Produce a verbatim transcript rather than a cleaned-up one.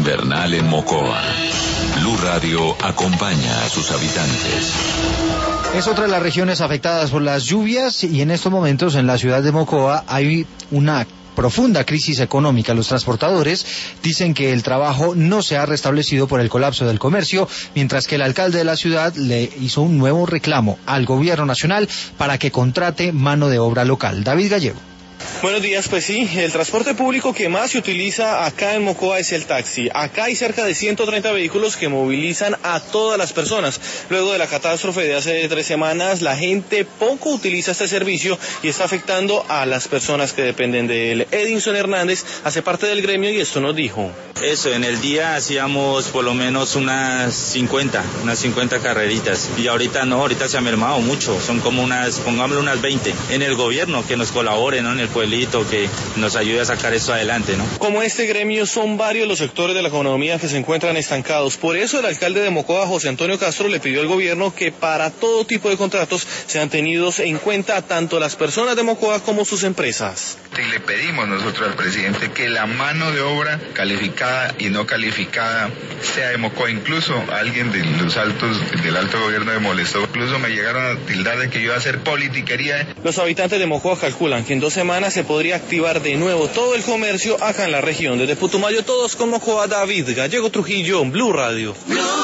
invernal en Mocoa. Blue Radio acompaña a sus habitantes. Es otra de las regiones afectadas por las lluvias y en estos momentos en la ciudad de Mocoa hay una profunda crisis económica. Los transportadores dicen que el trabajo no se ha restablecido por el colapso del comercio, mientras que el alcalde de la ciudad le hizo un nuevo reclamo al gobierno nacional para que contrate mano de obra local. David Gallego. Buenos días, pues sí, el transporte público que más se utiliza acá en Mocoa es el taxi. Acá hay cerca de ciento treinta vehículos que movilizan a todas las personas. Luego de la catástrofe de hace tres semanas, la gente poco utiliza este servicio y está afectando a las personas que dependen de él. Edinson Hernández hace parte del gremio y esto nos dijo. Eso, en el día hacíamos por lo menos unas cincuenta, unas cincuenta carreritas. Y ahorita no, ahorita se ha mermado mucho. Son como unas, pongámosle unas veinte. En el gobierno que nos colabore, ¿no? En el pueblito, que nos ayude a sacar esto adelante, ¿no? Como este gremio, son varios los sectores de la economía que se encuentran estancados. Por eso el alcalde de Mocoa, José Antonio Castro, le pidió al gobierno que para todo tipo de contratos sean tenidos en cuenta tanto las personas de Mocoa como sus empresas. Y le pedimos nosotros al presidente que la mano de obra calificada y no calificada sea de Mocoa. Incluso alguien de los altos, del alto gobierno me molestó. Incluso me llegaron a tildar de que yo iba a hacer politiquería. Los habitantes de Mocoa calculan que en dos semanas se podría activar de nuevo todo el comercio acá en la región. Desde Putumayo, todos con Mocoa, David Gallego Trujillo, Blue Radio. Blue.